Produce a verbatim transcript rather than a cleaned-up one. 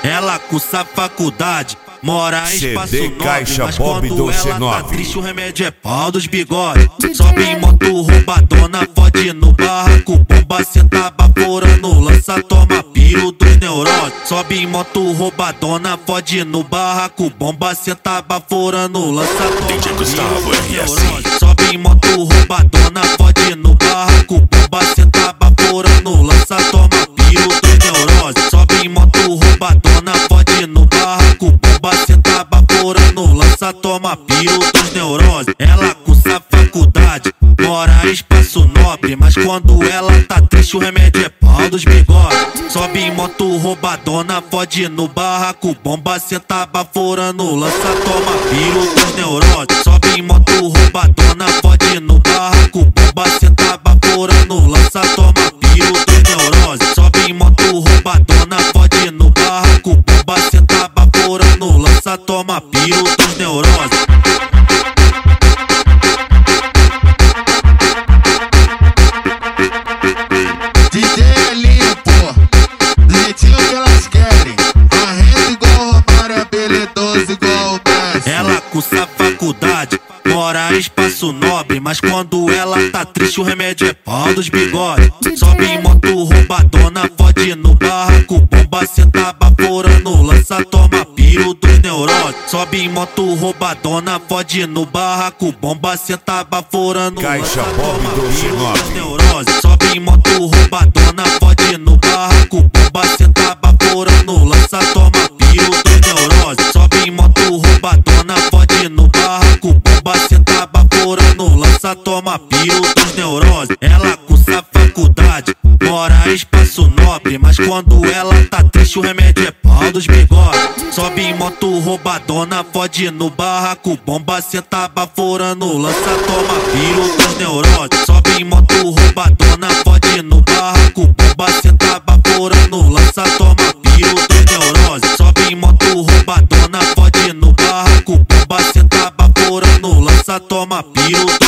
Ela cursa faculdade, mora em espaço C D nobre, Caixa mas Bob quando ela tá doze triste o remédio é pau dos bigode. Sobe em moto roubadona, fode no barraco, bomba senta baforando, lança toma piro dos neuróticos. Sobe em moto roubadona, fode no barraco, bomba senta baforando, lança toma piro dos neuróticos. Sobe em moto roubadona, fode no barraco, bomba senta baforando, lança toma piro dos neuróticos. Sobe em moto roubadona, fode no barraco, bomba senta baforando, lança toma piro dos neuroses. Ela cursa faculdade, mora em espaço nobre, mas quando ela tá triste o remédio é pau dos bigode. Sobe em moto roubadona, fode no barraco, bomba senta baforando, lança toma piro dos neuroses. Sobe em moto roubadona, fode no barraco, bomba senta baforando, lança toma piro dos neuroses. Sobe em moto roubadona, fode no barraco, bomba senta baforando, lança toma piro dos neuroses. D J é limpo, do jeitinho que elas querem. Arreta igual o Romário, habilidoso igual o Messi. Ela cursa faculdade, mora em espaço nobre, mas quando ela tá triste o remédio é pau dos bigode. Sobe em moto roubadona, fode no barraco, bomba senta baforando, lança toma piro dos neuróticos. Sobe em moto roubadona, fode no barraco, bomba senta baforando, Caixa lança Bob toma doze piro nove. dos neuroses. Sobe em moto roubadona, fode no barraco, bomba senta baforando, lança toma piro dos neuroses. Sobe em moto roubadona, fode no barraco, bomba senta baforando, lança toma piro dos neuroses. Ela cursa faculdade, mora em espaço nobre, mas quando ela tá triste o remédio é pau dos bigode. Sobe em moto roubadona, fode no barraco, bomba senta baforando, lança toma piro dos neuroses. Sobe em moto roubadona, fode no barraco, bomba senta baforando, lança toma piro dos neuroses. Sobe em moto roubadona, fode no barraco, bomba senta baforando, lança toma piro dos